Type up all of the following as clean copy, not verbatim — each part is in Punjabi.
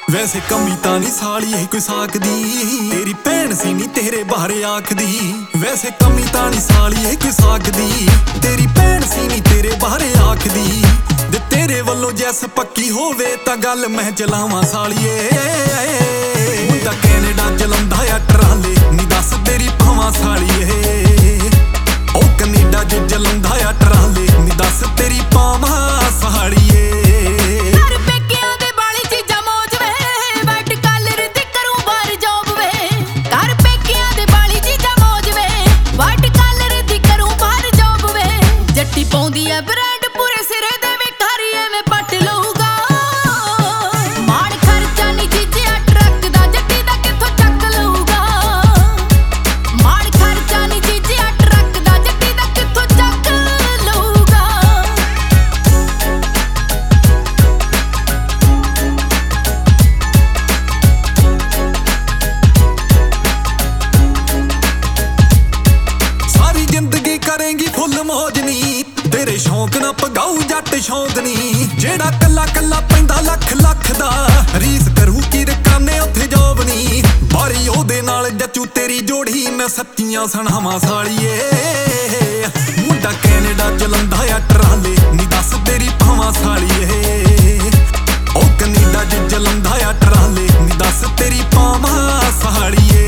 ਵੈਸੇ ਕਮੀ ਤਾਂ ਨਹੀਂ ਸਾਲੀਏ ਕੋਈ ਸਾਕਦੀ, ਤੇਰੀ ਭੈਣ ਸੀ ਨੀ ਤੇਰੇ ਬਾਰੇ ਆਖਦੀ। ਵੈਸੇ ਕਮੀ ਤਾਂ ਨਹੀਂ ਸਾਲੀਏ ਕੋਈ ਸਾਕਦੀ, ਤੇਰੀ ਭੈਣ ਸੀ ਨੀ ਤੇਰੇ ਬਾਰੇ ਆਖਦੀ। ਜੇ ਤੇਰੇ ਵੱਲੋਂ ਜੈਸ ਪੱਕੀ ਹੋਵੇ ਤਾਂ ਗੱਲ ਮੈਂ ਚਲਾਵਾਂ ਸਾਲੀਏ। ਮੁੰਡਾ ਕੈਨੇਡਾ ਚਲਾਉਂਦਾ ਆ ਟਰਾਲੇ, ਨੀ ਦੱਸ ਤੇਰੀ ਭਾਵਾਂ ਸਾਲੀਏ। ਉਹ ਕੈਨੇਡਾ ਜੇ ਚਲਾਉਂਦਾ ਆ ਟਰਾਲੇ, ਨੀ ਦੱਸ ਤੇਰੀ ਭਾਵਾਂ ਸਾਲੀਏ। ਤੇਰੇ ਸ਼ੌਂਕ ਨਾ ਪਗਾਉ ਜੱਟ ਸ਼ੌਂਕ ਨੀ, ਜਿਹੜਾ ਕੱਲਾ ਕੱਲਾ ਪੈਂਦਾ ਲੱਖ ਲੱਖ ਦਾ। ਰੀਸ ਕਰੂ ਕੀ ਰਕਾਨੇ ਉੱਥੇ ਜੋਬ ਨੀ, ਬਾਰੀ ਉਹਦੇ ਨਾਲ ਜੱਚੂ ਤੇਰੀ ਜੋੜੀ ਮੈਂ ਸੱਚੀਆਂ ਸੁਣਾਵਾਂ ਸਾਲੀਏ। ਮੁੰਡਾ ਕੈਨੇਡਾ ਚਲਾਉਂਦਾ ਆ ਟਰਾਲੇ, ਨੀ ਦੱਸ ਤੇਰੀ ਭਾਵਾਂ ਸਾਲੀਏ। ਉਹ ਕੈਨੇਡਾ ਜੇ ਚਲਾਉਂਦਾ ਆ ਟਰਾਲੇ, ਨੀ ਦੱਸ ਤੇਰੀ ਭਾਵਾਂ ਸਾਲੀਏ।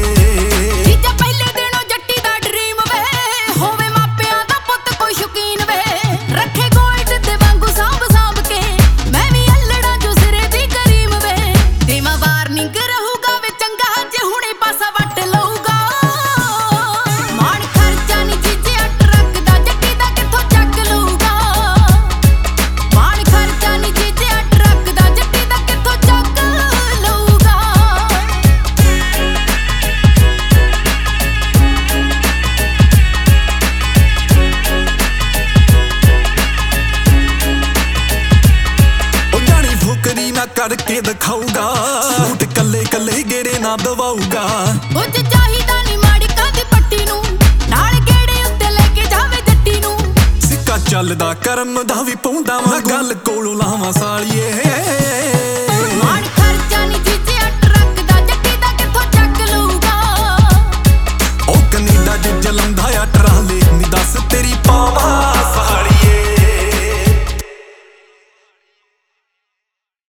ਕਰਕੇ ਦਿਖਾਊਗਾ ਸੂਟ ਕੱਲੇ ਕੱਲੇ ਗੇੜੇ ਨਾ ਦਵਾਊਗਾ। ਕੁਝ ਚਾਹੀਦਾ ਨਹੀਂ ਮਾੜੀ ਕਾਦੀ ਪੱਟੀ ਨੂੰ, ਨਾਲ ਗੇੜੇ ਉੱਤੇ ਲੈ ਕੇ ਜਾਵੇ ਜੱਟੀ ਨੂੰ। ਸਿੱਕਾ ਚੱਲਦਾ ਕਰਮ ਦਾ ਵੀ ਪਾਉਂਦਾ ਮੈਂ ਗੱਲ ਕੋਲੋਂ ਲਾਵਾਂ ਸਾਲੀਏ।